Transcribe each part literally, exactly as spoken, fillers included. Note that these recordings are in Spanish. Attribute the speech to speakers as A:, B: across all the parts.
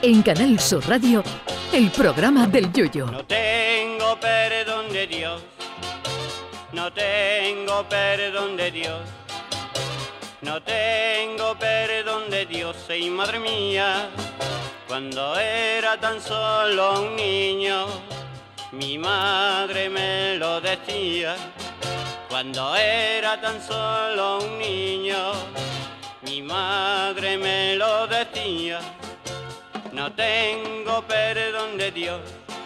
A: En Canal Sur Radio, el programa del Yoyo.
B: No tengo perdón de Dios, no tengo perdón de Dios, no tengo perdón de Dios, y madre mía, cuando era tan solo un niño, mi madre me lo decía. Cuando era tan solo un niño, mi madre me lo decía. No tengo perdón de Dios,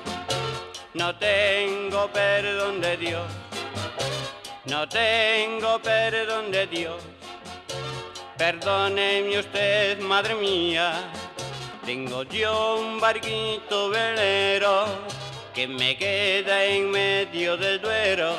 B: no tengo perdón de Dios, no tengo perdón de Dios. Perdóneme usted, madre mía, tengo yo un barquito velero que me queda en medio del Duero.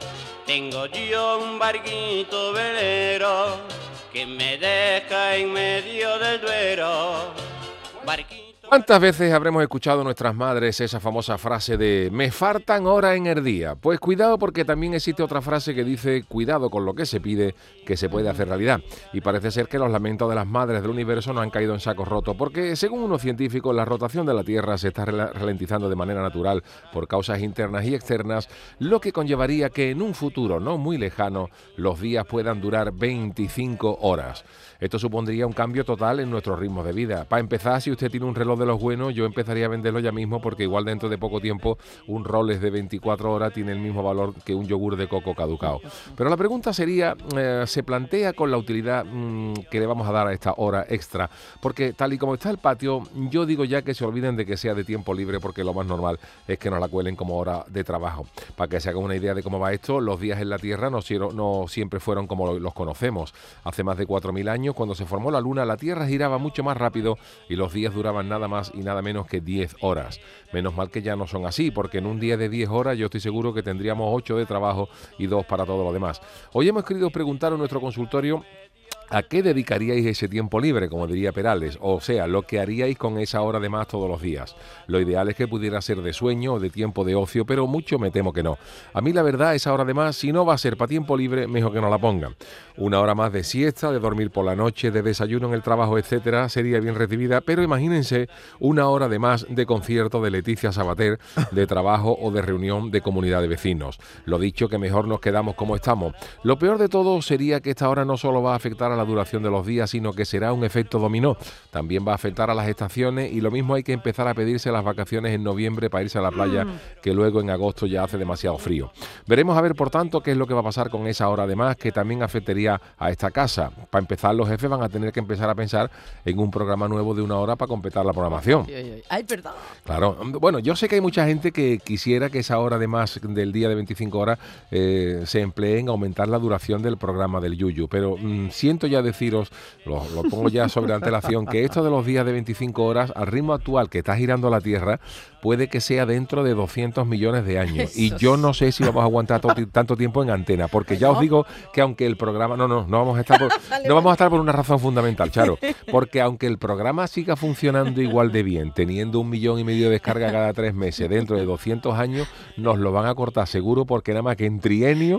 B: Tengo yo un barquito velero que me deja en medio del Duero. Barquito.
C: ¿Cuántas veces habremos escuchado nuestras madres esa famosa frase de "me faltan horas en el día"? Pues cuidado, porque también existe otra frase que dice "cuidado con lo que se pide, que se puede hacer realidad". Y parece ser que los lamentos de las madres del universo no han caído en sacos rotos, porque según unos científicos la rotación de la Tierra se está ralentizando de manera natural por causas internas y externas, lo que conllevaría que en un futuro no muy lejano los días puedan durar veinticinco horas. Esto supondría un cambio total en nuestros ritmos de vida. Para empezar, si usted tiene un reloj de los buenos, yo empezaría a venderlo ya mismo, porque igual dentro de poco tiempo un Rolex de veinticuatro horas tiene el mismo valor que un yogur de coco caducado. Pero la pregunta sería, eh, ¿se plantea con la utilidad mmm, que le vamos a dar a esta hora extra? Porque tal y como está el patio, yo digo ya que se olviden de que sea de tiempo libre, porque lo más normal es que nos la cuelen como hora de trabajo. Para que se hagan una idea de cómo va esto, los días en la Tierra no, no siempre fueron como los conocemos. Hace más de cuatro mil años, cuando se formó la Luna, la Tierra giraba mucho más rápido y los días duraban nada más y nada menos que diez horas. Menos mal que ya no son así, porque en un día de diez horas yo estoy seguro que tendríamos ocho de trabajo y dos para todo lo demás. Hoy hemos querido preguntar en nuestro consultorio ¿a qué dedicaríais ese tiempo libre, como diría Perales? O sea, lo que haríais con esa hora de más todos los días. Lo ideal es que pudiera ser de sueño o de tiempo de ocio, pero mucho me temo que no. A mí la verdad, esa hora de más, si no va a ser para tiempo libre, mejor que no la pongan. Una hora más de siesta, de dormir por la noche, de desayuno en el trabajo, etcétera, sería bien recibida, pero imagínense una hora de más de concierto de Leticia Sabater, de trabajo o de reunión de comunidad de vecinos. Lo dicho, que mejor nos quedamos como estamos. Lo peor de todo sería que esta hora no solo va a afectar a la duración de los días, sino que será un efecto dominó. También va a afectar a las estaciones y lo mismo hay que empezar a pedirse las vacaciones en noviembre para irse a la playa, que luego en agosto ya hace demasiado frío. Veremos a ver, por tanto, qué es lo que va a pasar con esa hora de más, que también afectaría a esta casa. Para empezar, los jefes van a tener que empezar a pensar en un programa nuevo de una hora para completar la programación.
D: Ay, perdón.
C: Claro. Bueno, yo sé que hay mucha gente que quisiera que esa hora de más del día de veinticinco horas eh, se emplee en aumentar la duración del programa del Yuyu, pero mmm, siento ya deciros, lo, lo pongo ya sobre antelación, que esto de los días de veinticinco horas, al ritmo actual que está girando la Tierra, puede que sea dentro de doscientos millones de años. Eso. Y yo no sé si vamos a aguantar to- tanto tiempo en antena, porque ya os digo que aunque el programa... No, no, no vamos a estar por, no vamos a estar por una razón fundamental, Charo, porque aunque el programa siga funcionando igual de bien, teniendo un millón y medio de descargas cada tres meses, dentro de doscientos años nos lo van a cortar seguro, porque nada más que en trienio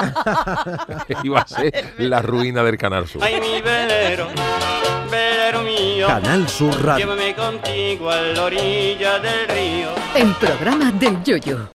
C: iba a ser la ruina del Canal Sur.
B: Ay, mi velero, velero mío,
E: Canal Sur Radio.
B: Llévame contigo a la orilla del río.
A: El programa del Yoyo.